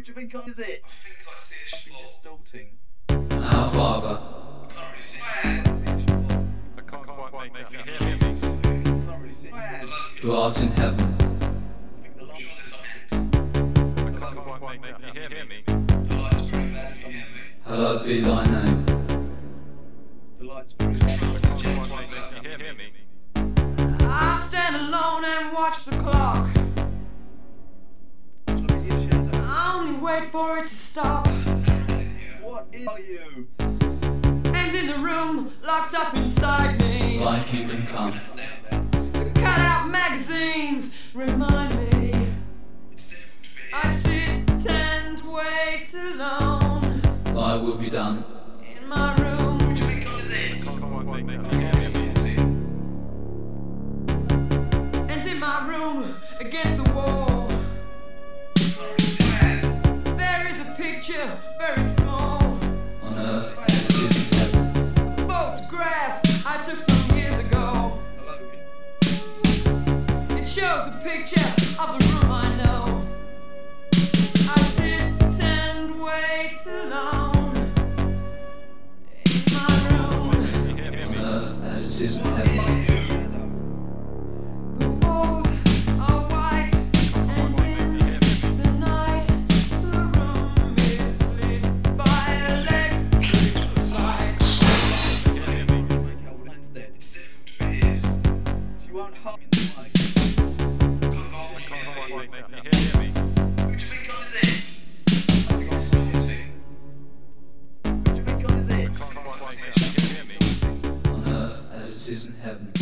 What do you think is it? I think I see a spot. Distorting. Our Father, I can't really see it. I can't quite make that. Can you hear me? Can't really see. who art in heaven, I'm sure there's some end. I can't quite make that. Can you hear me? The light's pretty bad. Can you hear me? hallowed be thy name. The light's pretty I can't quite make that. Can you hear me? I stand alone and watch the clock. I only wait for it to stop. What is you? And in the room, locked up inside me, Thy kingdom come, the cut-out magazines remind me. It's difficult to be. I sit and wait alone thy will be done. in my room. What do you think is it? I can't quite make that. Can you hear me? And in my room, against the wall, there is a picture, very small, On earth as it is in heaven. a photograph I took some years ago. It shows a picture of the room I know. I sit and wait alone in my room. Can you hear On me? earth as it is in heaven. The walls are white, and in the night the room is lit by electric lights. Can you hear me? Make old man's dead. It's difficult to be his. She won't hug in the mic. Can't go on. I can't Can quite you make hear that. me? Can you hear me? What do you think is it? I think it's starting. What do you think is I it? can't quite make that. Can you hear me? On earth as it is in heaven.